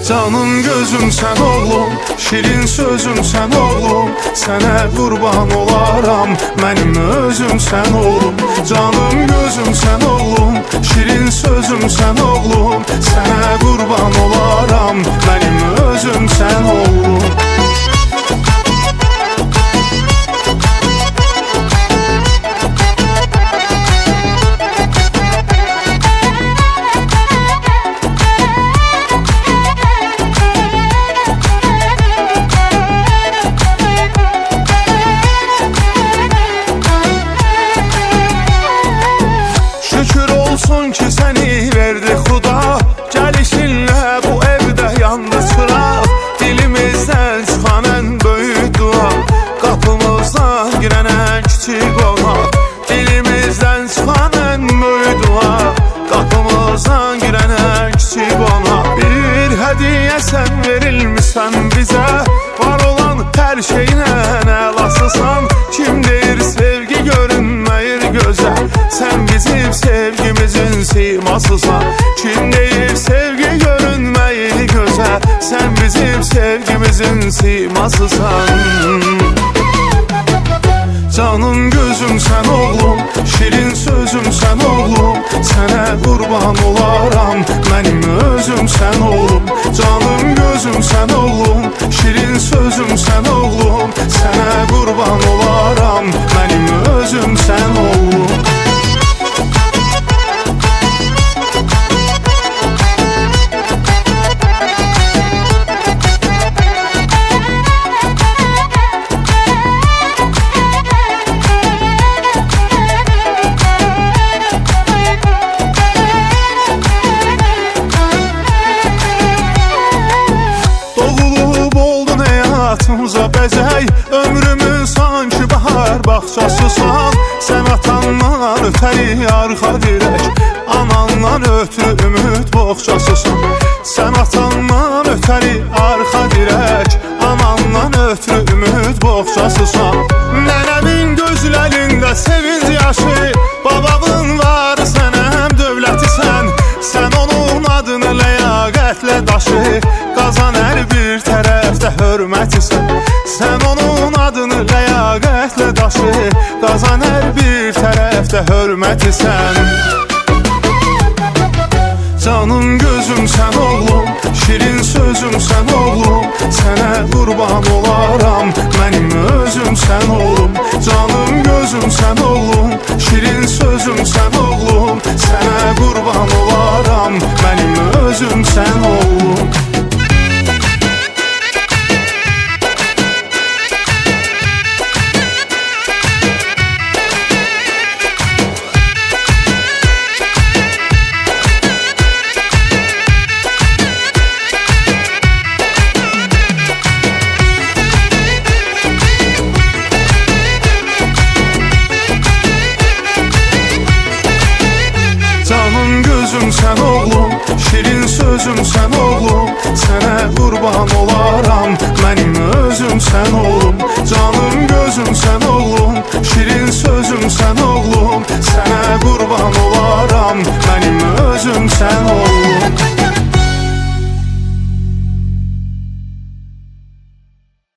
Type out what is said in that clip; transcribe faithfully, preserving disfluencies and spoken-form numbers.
Canım gözüm sen oğlum, şirin sözüm sen oğlum. Sənə qurban olaram, mənim özüm sen oğlum. Canım gözüm sen oğlum, şirin sözüm sen oğlum. Sənə qurban olaram, mənim özüm sen oğlum. Olsun ki seni verdi Xuda, gəlişinlə bu evdə yandı çıraq. Dilimizdən çıxan ən böyük dua, qapımızdan girən ən kiçik qonaq. Dilimizdən çıxan ən böyük dua, qapımızdan girən ən kiçik qonaq. Bir hədiyyə sən verilmişsən bizə, var olan hər şeyinə əlasısan. Kim deyir sevgi görünməyir gözə, sən bizim sevgimizin simasısan. Kim deyir sevgi görünməyir gözə, sən bizim sevgimizin simasısan. Canım gözüm sen oğlum, şirin sözüm sen oğlum. Sənə qurban olaram, mənim özüm sen oğlum. Canım gözüm sen oğlum, şirin sözüm sen oğlum. Sənə qurban olaram, mənim özüm sen oğlum. Həyatımıza bəzək, ömrümün sanki bahar bağçasısan. Sən atandan ötəri arxa dirək, anandan ötürü ümid boğçasısan. Sən atandan ötəri arxa dirək, anandan ötürü ümid boğçasısan. Nənəmin gözlərində sevinc yaşı, babavın var sənə həm dövlətisən. Sən onun adını ləyaqətlə daşı, qazan hər bir tərəfdə hörmətisən. Sən onun adını ləyaqətlə daşı, qazan hər bir tərəfdə hörmətisən. Canım gözüm sen oğlum, şirin sözüm sen oğlum. Sənə qurban olaram, mənim özüm sen oğlum. Canım gözüm sen oğlum, şirin sözüm sen oğlum. Sənə qurban olaram, mənim özüm sen